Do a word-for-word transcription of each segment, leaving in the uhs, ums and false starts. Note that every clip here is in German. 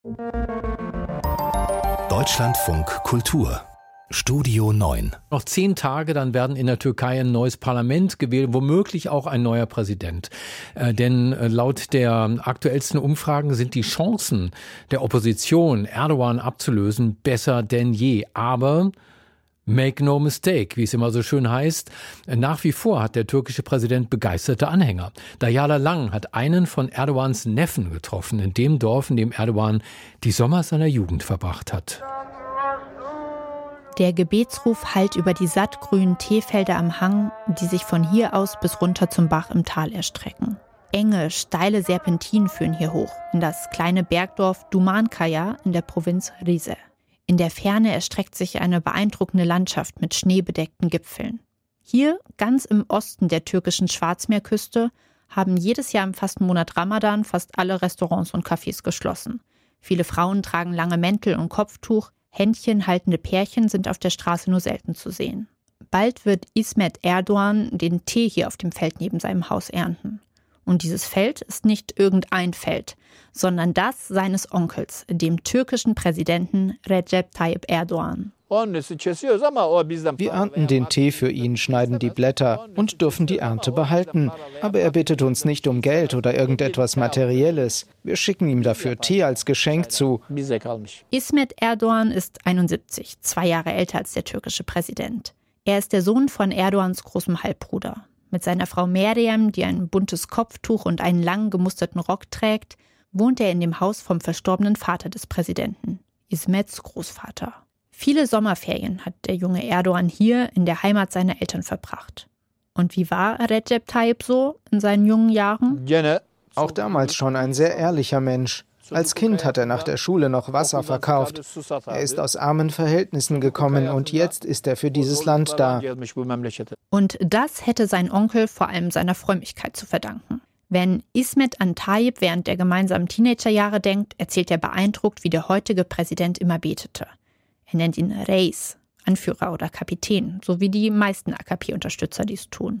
Deutschlandfunk Kultur Studio neun. Noch zehn Tage, dann werden in der Türkei ein neues Parlament gewählt, womöglich auch ein neuer Präsident. Äh, denn äh, laut der aktuellsten Umfragen sind die Chancen der Opposition, Erdogan abzulösen, besser denn je. Aber make no mistake, wie es immer so schön heißt, nach wie vor hat der türkische Präsident begeisterte Anhänger. Dayala Lang hat einen von Erdogans Neffen getroffen, in dem Dorf, in dem Erdogan die Sommer seiner Jugend verbracht hat. Der Gebetsruf hallt über die sattgrünen Teefelder am Hang, die sich von hier aus bis runter zum Bach im Tal erstrecken. Enge, steile Serpentinen führen hier hoch, in das kleine Bergdorf Dumankaya in der Provinz Rize. In der Ferne erstreckt sich eine beeindruckende Landschaft mit schneebedeckten Gipfeln. Hier, ganz im Osten der türkischen Schwarzmeerküste, haben jedes Jahr im Fastenmonat Ramadan fast alle Restaurants und Cafés geschlossen. Viele Frauen tragen lange Mäntel und Kopftuch, Händchen haltende Pärchen sind auf der Straße nur selten zu sehen. Bald wird İsmet Erdoğan den Tee hier auf dem Feld neben seinem Haus ernten. Und dieses Feld ist nicht irgendein Feld, sondern das seines Onkels, dem türkischen Präsidenten Recep Tayyip Erdoğan. Wir ernten den Tee für ihn, schneiden die Blätter und dürfen die Ernte behalten. Aber er bittet uns nicht um Geld oder irgendetwas Materielles. Wir schicken ihm dafür Tee als Geschenk zu. İsmet Erdoğan ist einundsiebzig, zwei Jahre älter als der türkische Präsident. Er ist der Sohn von Erdogans großem Halbbruder. Mit seiner Frau Meryem, die ein buntes Kopftuch und einen lang gemusterten Rock trägt, wohnt er in dem Haus vom verstorbenen Vater des Präsidenten, İsmet's Großvater. Viele Sommerferien hat der junge Erdoğan hier in der Heimat seiner Eltern verbracht. Und wie war Recep Tayyip so in seinen jungen Jahren? Auch damals schon ein sehr ehrlicher Mensch. Als Kind hat er nach der Schule noch Wasser verkauft. Er ist aus armen Verhältnissen gekommen und jetzt ist er für dieses Land da. Und das hätte sein Onkel vor allem seiner Frömmigkeit zu verdanken. Wenn İsmet an Tayyip während der gemeinsamen Teenagerjahre denkt, erzählt er beeindruckt, wie der heutige Präsident immer betete. Er nennt ihn Reis, Anführer oder Kapitän, so wie die meisten A K P-Unterstützer dies tun.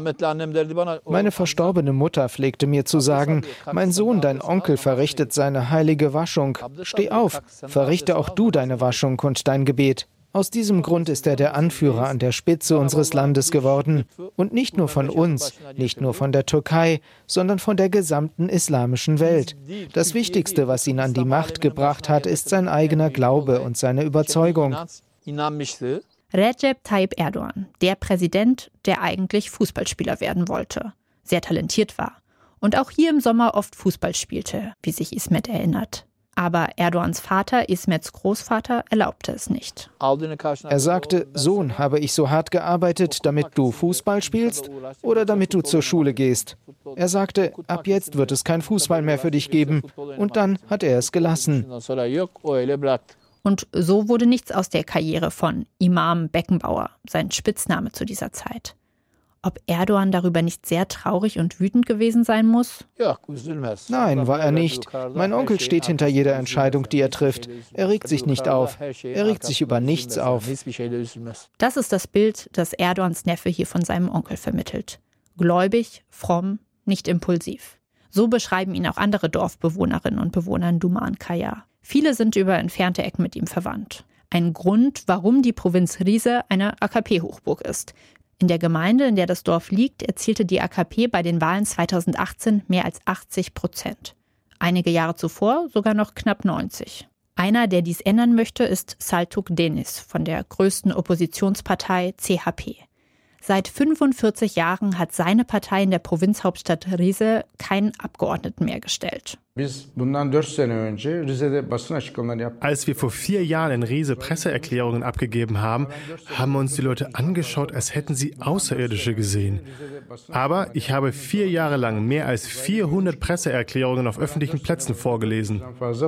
Meine verstorbene Mutter pflegte mir zu sagen, mein Sohn, dein Onkel verrichtet seine heilige Waschung. Steh auf, verrichte auch du deine Waschung und dein Gebet. Aus diesem Grund ist er der Anführer an der Spitze unseres Landes geworden. Und nicht nur von uns, nicht nur von der Türkei, sondern von der gesamten islamischen Welt. Das Wichtigste, was ihn an die Macht gebracht hat, ist sein eigener Glaube und seine Überzeugung. Recep Tayyip Erdoğan, der Präsident, der eigentlich Fußballspieler werden wollte, sehr talentiert war und auch hier im Sommer oft Fußball spielte, wie sich İsmet erinnert. Aber Erdogans Vater, İsmet's Großvater, erlaubte es nicht. Er sagte, Sohn, habe ich so hart gearbeitet, damit du Fußball spielst oder damit du zur Schule gehst? Er sagte, ab jetzt wird es kein Fußball mehr für dich geben. Und dann hat er es gelassen. Und so wurde nichts aus der Karriere von Imam Beckenbauer, sein Spitzname zu dieser Zeit. Ob Erdoğan darüber nicht sehr traurig und wütend gewesen sein muss? Nein, war er nicht. Mein Onkel steht hinter jeder Entscheidung, die er trifft. Er regt sich nicht auf. Er regt sich über nichts auf. Das ist das Bild, das Erdogans Neffe hier von seinem Onkel vermittelt. Gläubig, fromm, nicht impulsiv. So beschreiben ihn auch andere Dorfbewohnerinnen und Bewohner in Dumankaya. Viele sind über entfernte Ecken mit ihm verwandt. Ein Grund, warum die Provinz Rize eine A K P-Hochburg ist. In der Gemeinde, in der das Dorf liegt, erzielte die A K P bei den Wahlen zweitausendachtzehn mehr als achtzig Prozent. Einige Jahre zuvor sogar noch knapp neunzig. Einer, der dies ändern möchte, ist Selçuk Deniz von der größten Oppositionspartei C H P. Seit fünfundvierzig Jahren hat seine Partei in der Provinzhauptstadt Rize keinen Abgeordneten mehr gestellt. Als wir vor vier Jahren in Rize Presseerklärungen abgegeben haben, haben uns die Leute angeschaut, als hätten sie Außerirdische gesehen. Aber ich habe vier Jahre lang mehr als vierhundert Presseerklärungen auf öffentlichen Plätzen vorgelesen.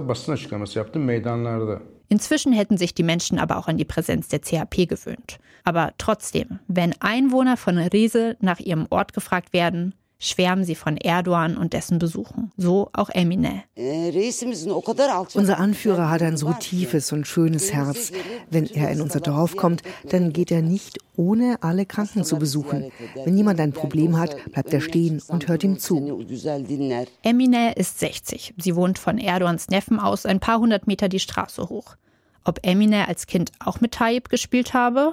Inzwischen hätten sich die Menschen aber auch an die Präsenz der C H P gewöhnt. Aber trotzdem, wenn Einwohner von Rize nach ihrem Ort gefragt werden, schwärmen sie von Erdoğan und dessen Besuchen. So auch Emine. Unser Anführer hat ein so tiefes und schönes Herz. Wenn er in unser Dorf kommt, dann geht er nicht ohne alle Kranken zu besuchen. Wenn jemand ein Problem hat, bleibt er stehen und hört ihm zu. Emine ist sechzig. Sie wohnt von Erdogans Neffen aus ein paar hundert Meter die Straße hoch. Ob Emine als Kind auch mit Tayyip gespielt habe?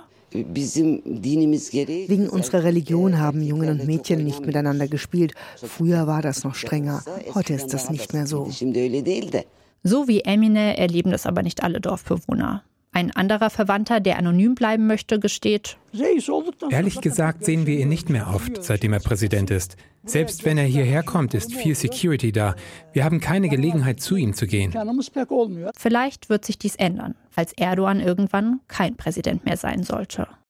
Wegen unserer Religion haben Jungen und Mädchen nicht miteinander gespielt. Früher war das noch strenger. Heute ist das nicht mehr so. So wie Emine erleben das aber nicht alle Dorfbewohner. Ein anderer Verwandter, der anonym bleiben möchte, gesteht: Ehrlich gesagt sehen wir ihn nicht mehr oft, seitdem er Präsident ist. Selbst wenn er hierher kommt, ist viel Security da. Wir haben keine Gelegenheit, zu ihm zu gehen. Vielleicht wird sich dies ändern, als Erdogan irgendwann kein Präsident mehr sein sollte.